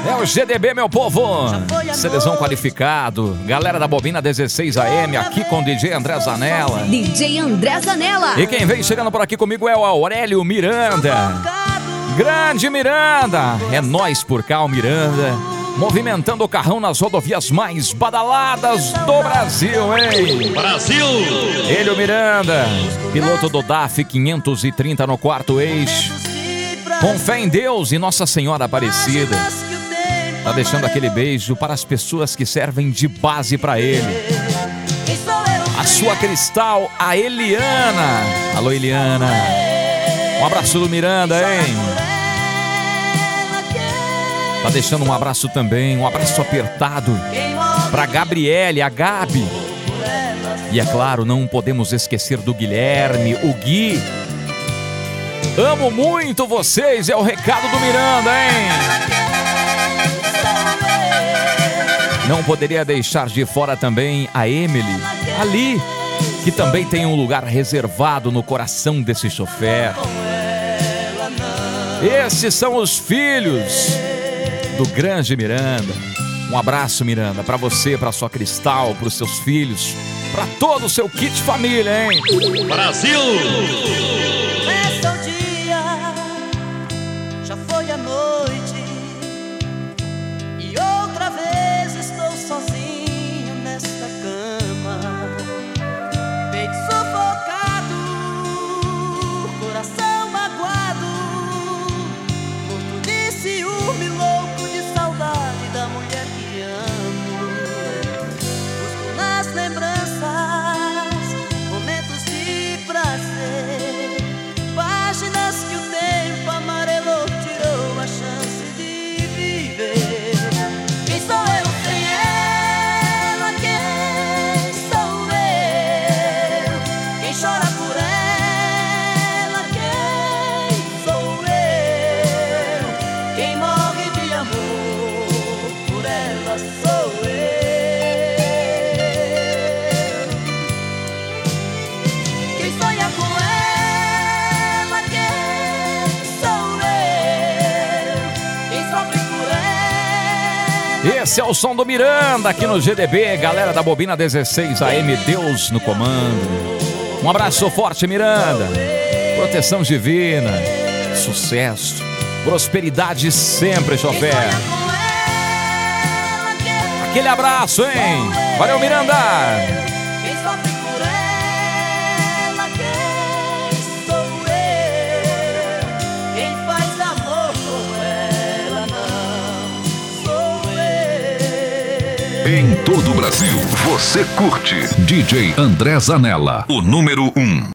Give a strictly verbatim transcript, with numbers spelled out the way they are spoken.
É o G D B, meu povo. Seleção qualificado. Galera da Bobina dezesseis A M, aqui com o D J André Zanella. D J André Zanella. E quem vem chegando por aqui comigo é o Aurélio Miranda. Grande Miranda. É nós por cá, o Miranda. Movimentando o carrão nas rodovias mais badaladas do Brasil, hein? Brasil! Ele, o Miranda, piloto do D A F quinhentos e trinta no quarto eixo. Com fé em Deus e Nossa Senhora Aparecida. Tá deixando aquele beijo para as pessoas que servem de base para ele. A sua cristal, a Eliana. Alô, Eliana. Um abraço do Miranda, hein? Tá deixando um abraço também, um abraço apertado pra Gabriele, a Gabi. E é claro, não podemos esquecer do Guilherme, o Gui. Amo muito vocês, é o recado do Miranda, hein? Não poderia deixar de fora também a Emily, ali, que também tem um lugar reservado no coração desse chofer. Esses são os filhos do grande Miranda. Um abraço, Miranda, pra você, pra sua Cristal, pros seus filhos, pra todo o seu kit família, hein? Brasil! Esse é o dia, já foi a noite, e outra vez estou sozinho nesta cama, peito sufocado, coração magoado, morto de ciúme, louco de saudade da mulher que amo. Busco nas lembranças momentos de prazer, páginas que o tempo amarelou, tirou a chance de viver. Quem sou eu sem ela? Quem sou eu? Quem chora por ela? Quem sou eu? Quem morre de amor por ela sou eu. Quem sonha com ela? Quem sou eu? Quem sofre por ela? Esse é o som do Miranda aqui no G D B, galera da Bobina dezesseis A M, Deus no comando. Um abraço forte, Miranda. Proteção divina, sucesso, prosperidade sempre, chofer. Com ela, quem Aquele abraço, hein? Valeu, Miranda. Quem sofre por ela, quem sou eu? Quem faz amor com ela não sou eu. Em todo o Brasil, você curte D J André Zanella, o número um.